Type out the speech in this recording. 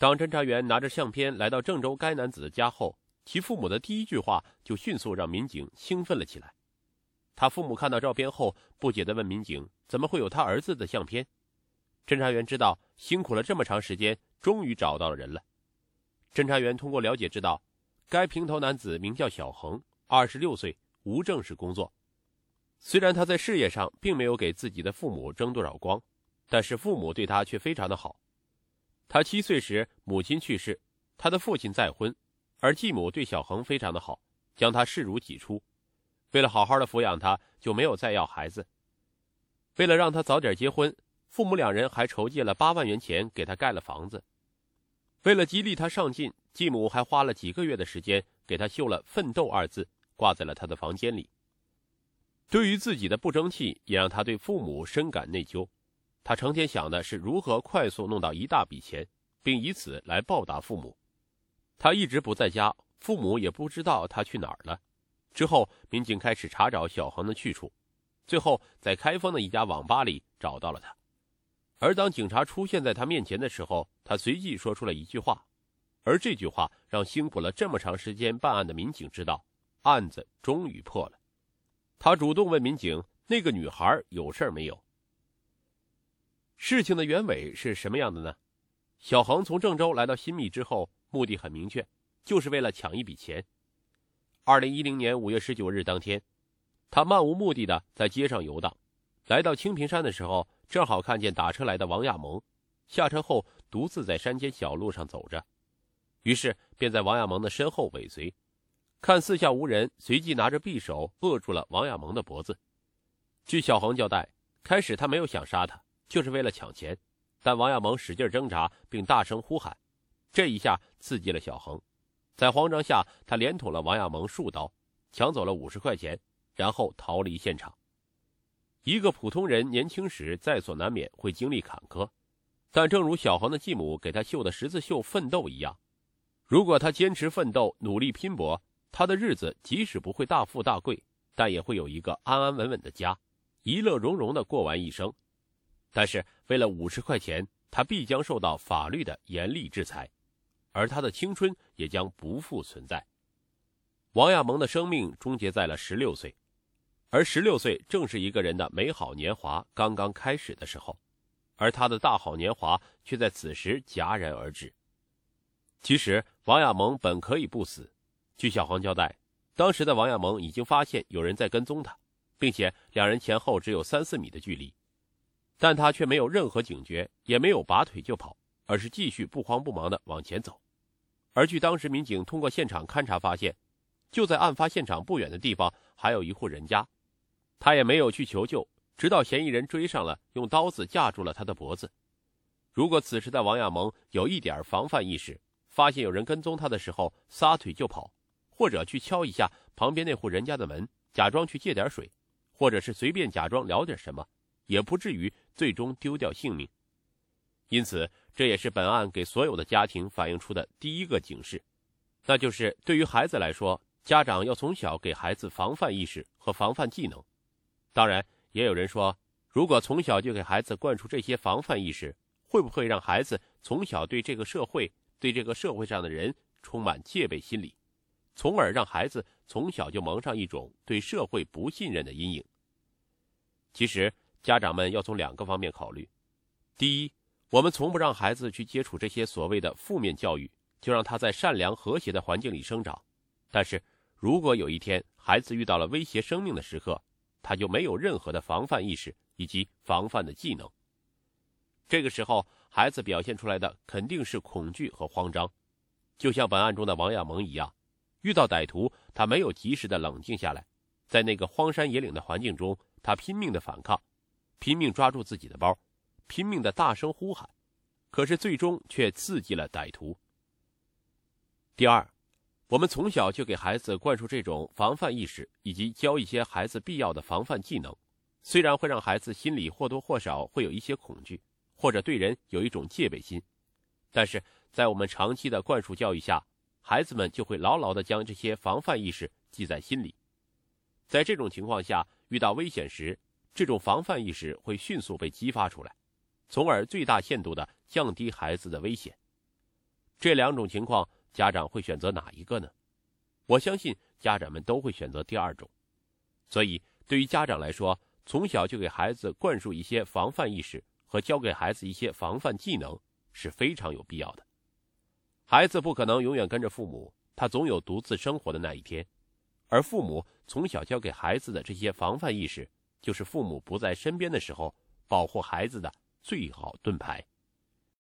当侦查员拿着相片来到郑州该男子的家后，其父母的第一句话就迅速让民警兴奋了起来。他父母看到照片后，不解地问民警怎么会有他儿子的相片。侦查员知道辛苦了这么长时间，终于找到了人了。侦查员通过了解知道，该平头男子名叫小恒，26岁，无正式工作。虽然他在事业上并没有给自己的父母争多少光，但是父母对他却非常的好。他7岁时母亲去世，他的父亲再婚，而继母对小恒非常的好，将他视如己出。为了好好的抚养他，就没有再要孩子。为了让他早点结婚，父母2人还筹借了8万元钱给他盖了房子。为了激励他上进，继母还花了几个月的时间给他绣了奋斗2字，挂在了他的房间里。对于自己的不争气，也让他对父母深感内疚。他成天想的是如何快速弄到一大笔钱，并以此来报答父母。他一直不在家，父母也不知道他去哪儿了。之后，民警开始查找小恒的去处，最后在开封的一家网吧里找到了他。而当警察出现在他面前的时候，他随即说出了一句话，而这句话让辛苦了这么长时间办案的民警知道，案子终于破了。他主动问民警，那个女孩有事没有？事情的原委是什么样的呢？小恒从郑州来到新密之后，目的很明确，就是为了抢一笔钱。2010年5月19日当天，他漫无目的的在街上游荡，来到清平山的时候，正好看见打车来的王亚萌，下车后独自在山间小路上走着，于是便在王亚萌的身后尾随，看四下无人，随即拿着匕首扼住了王亚萌的脖子。据小恒交代，开始他没有想杀他，就是为了抢钱，但王亚萌使劲挣扎并大声呼喊，这一下刺激了小恒。在慌张下，他连捅了王亚萌数刀，抢走了50块钱，然后逃离现场。一个普通人年轻时在所难免会经历坎坷，但正如小恒的继母给他绣的十字绣奋斗一样，如果他坚持奋斗，努力拼搏，他的日子即使不会大富大贵，但也会有一个安安稳稳的家，一乐融融地过完一生。但是为了50块钱，他必将受到法律的严厉制裁，而他的青春也将不复存在。王亚萌的生命终结在了16岁，而16岁正是一个人的美好年华刚刚开始的时候，而他的大好年华却在此时戛然而止。其实王亚萌本可以不死，据小黄交代，当时的王亚萌已经发现有人在跟踪他，并且2人前后只有3-4米的距离，但他却没有任何警觉，也没有拔腿就跑，而是继续不慌不忙地往前走。而据当时民警通过现场勘查发现，就在案发现场不远的地方还有一户人家，他也没有去求救，直到嫌疑人追上了，用刀子架住了他的脖子。如果此时的王亚萌有一点防范意识，发现有人跟踪他的时候撒腿就跑，或者去敲一下旁边那户人家的门，假装去借点水，或者是随便假装聊点什么，也不至于最终丢掉性命。因此，这也是本案给所有的家庭反映出的第一个警示，那就是对于孩子来说，家长要从小给孩子防范意识和防范技能。当然，也有人说，如果从小就给孩子灌输这些防范意识，会不会让孩子从小对这个社会、对这个社会上的人充满戒备心理，从而让孩子从小就蒙上一种对社会不信任的阴影？其实，家长们要从2个方面考虑。第一，我们从不让孩子去接触这些所谓的负面教育，就让他在善良和谐的环境里生长。但是，如果有一天孩子遇到了威胁生命的时刻，他就没有任何的防范意识以及防范的技能。这个时候，孩子表现出来的肯定是恐惧和慌张，就像本案中的王亚萌一样，遇到歹徒，他没有及时的冷静下来，在那个荒山野岭的环境中，他拼命的反抗，拼命抓住自己的包，拼命的大声呼喊，可是最终却刺激了歹徒。第二，我们从小就给孩子灌输这种防范意识，以及教一些孩子必要的防范技能，虽然会让孩子心里或多或少会有一些恐惧，或者对人有一种戒备心，但是在我们长期的灌输教育下，孩子们就会牢牢地将这些防范意识记在心里。在这种情况下，遇到危险时，这种防范意识会迅速被激发出来，从而最大限度地降低孩子的危险。 这两种情况，家长会选择哪一个呢？我相信家长们都会选择第二种。所以对于家长来说，从小就给孩子灌输一些防范意识和教给孩子一些防范技能是非常有必要的。孩子不可能永远跟着父母，他总有独自生活的那一天。而父母从小教给孩子的这些防范意识，就是父母不在身边的时候保护孩子的最好盾牌。